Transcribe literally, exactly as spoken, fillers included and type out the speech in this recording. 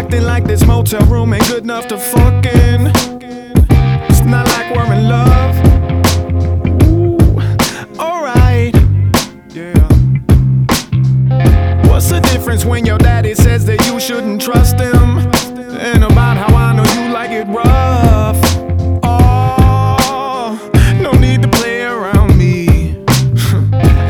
acting like this motel room ain't good enough to fuck in. It's not like we're in love. Ooh, alright. Yeah. What's the difference when your daddy says that you shouldn't trust him? And about how I know you like it rough?